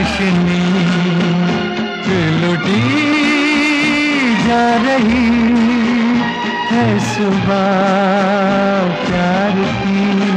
रोशनी फिर लुटी जा रही है सुबह प्यार की।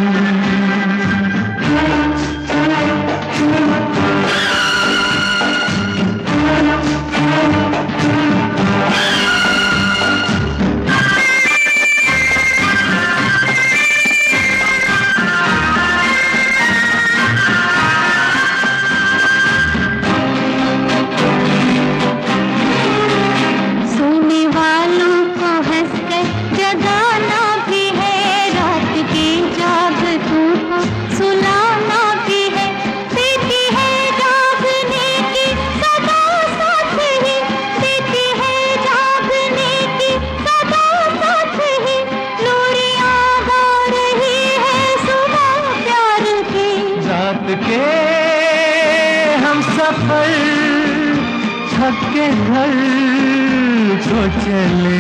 के हम सफर थक के घर को चले,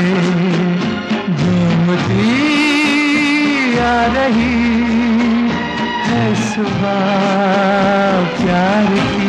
झूमती आ रही है सुबह प्यार की।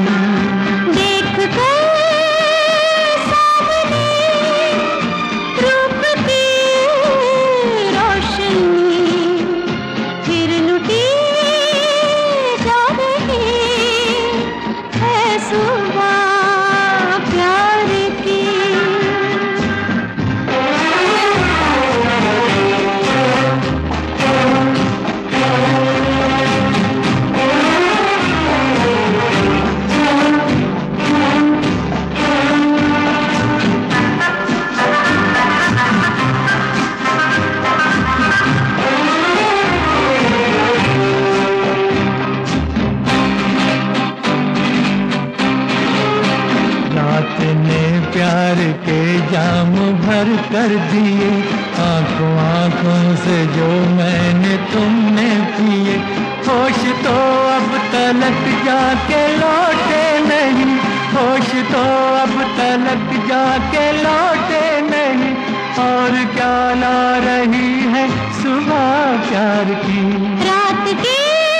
प्यार के जाम भर कर दिए, आंखों आंखों से जो मैंने तुमने पिए। होश तो अब तलक जाके लौटे नहीं, होश तो अब तलक जाके लौटे नहीं। और क्या ला रही है सुबह प्यार की। रात की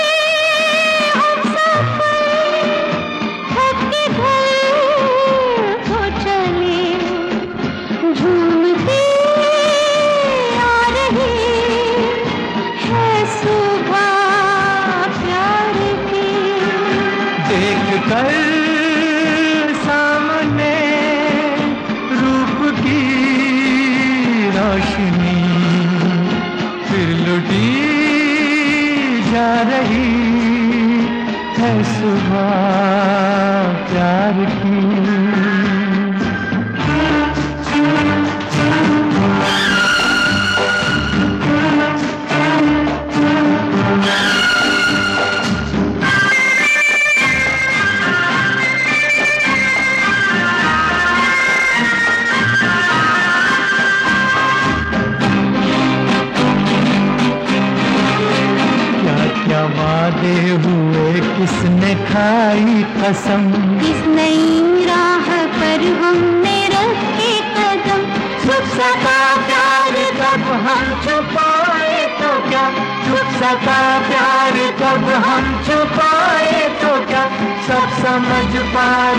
देख कर सामने रूप की रोशनी फिर लुटी जा रही है सुबह प्यार की। क्या वादे हुए किसने खाई कसम, इस नई राह पर हमने रखे कदम। छुप सका प्यार कब हम छुपाए तो क्या, छुप सका प्यार कब हम छुपाए तो क्या। सब समझ पाए